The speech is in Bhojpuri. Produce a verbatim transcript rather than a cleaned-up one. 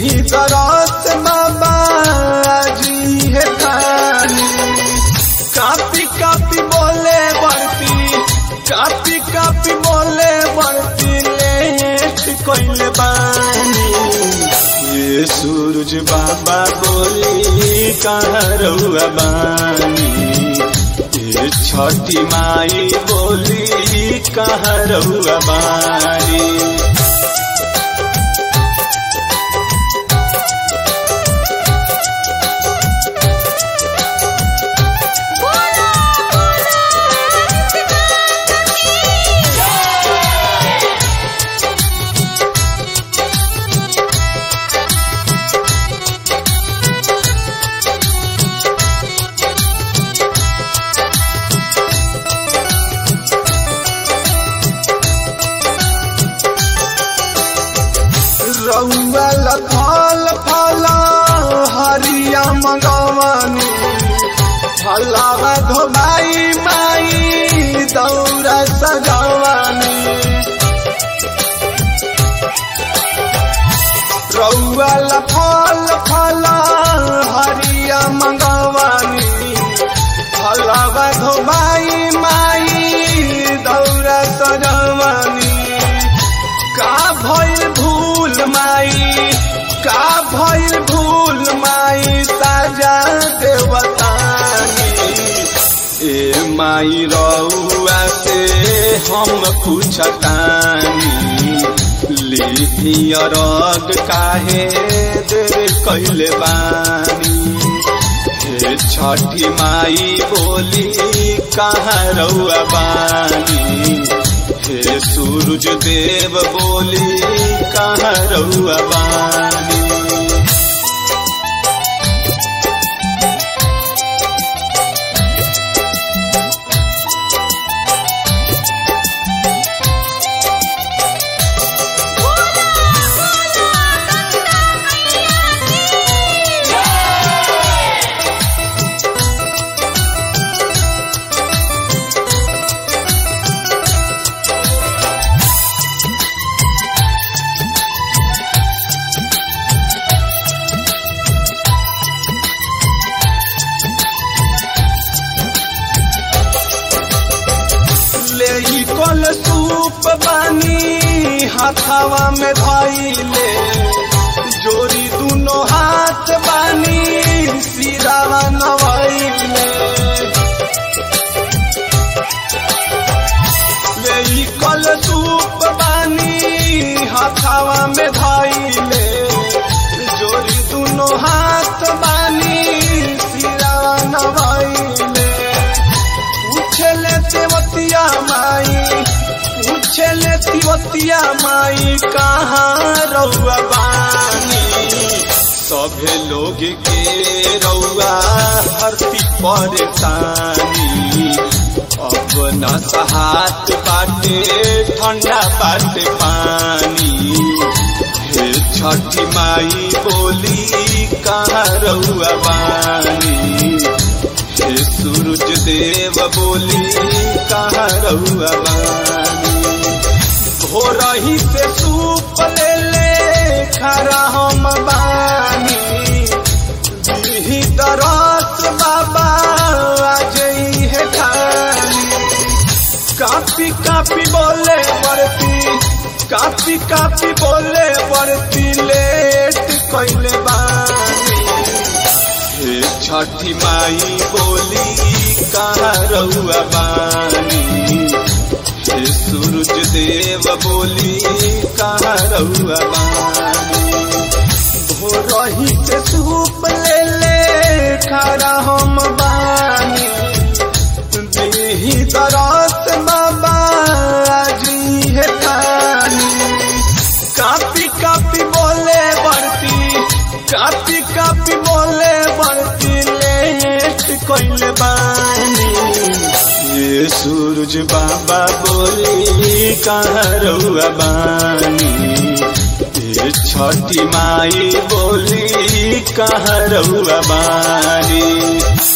ही दरस बाबा जी है खानी। कापी कापी बोले बरती, कापी कापी बोले बरती लेट कोइले बानी। ये सूरज बाबा बोली कहाँ रहुआ बानी, ये छठी माई बोली कहाँ रहुआ बानी। रउआ फल फल हरिया मगवानी, फलावा धोबाई माई दौरा सजवानी। रउआ फल फल हरिया मगवानी, फलावा धोबाई माई दौरा सजवानी। का भइल भूल माई, का भइल भूल माई साजा देवतानी। ए माई रउआ से हम पूछतानी, लिहिया रग काहे देर कइले बानी। हे छठी माई बोली कहाँ रउआ बानी, हे सूरज देव बोली कहाँ रहुआ बानी। कल सूप बानी हाथावा में धइले, जोरी दुनो हाथ बानी सिरावा नवइले। ले कल सूप बानी हाथावा में धइले, जोरी दुनो हाथ बानी सिरावा नवइले। पूछले देवतिया माई, पूछले तिवतिया माई कहाँ रउआ बानी। सभे लोग के रउआ हरती परेशानी, अब न सहात बाटे ठंडा बाटे पानी। हे छठी माई बोली कहाँ रउआ बानी, हे सूरज देव बोली कहाँ रउआ बानी। हो रही से सूप ले ले खरा हम बानी, दिही दरस बाबा आज है खानी। कापी कापी बोले बरती, कापी कापी बोले बरती लेट कइले बानी। हे छठी माई बोली कहाँ रउआ बानी, हे सूरज देव बोली कहाँ रउआ बानी। भोरही के सूप ले ले खरा हम बानी, दिही दरस बाबा जी है खानी। कापी कापी बोले बरती, कापी कापी बोले बरती लेट कइले बानी। ये सूरज बाबा बोली कहाँ रउआ बानी, ये छठी माई बोली कहाँ रउआ बानी।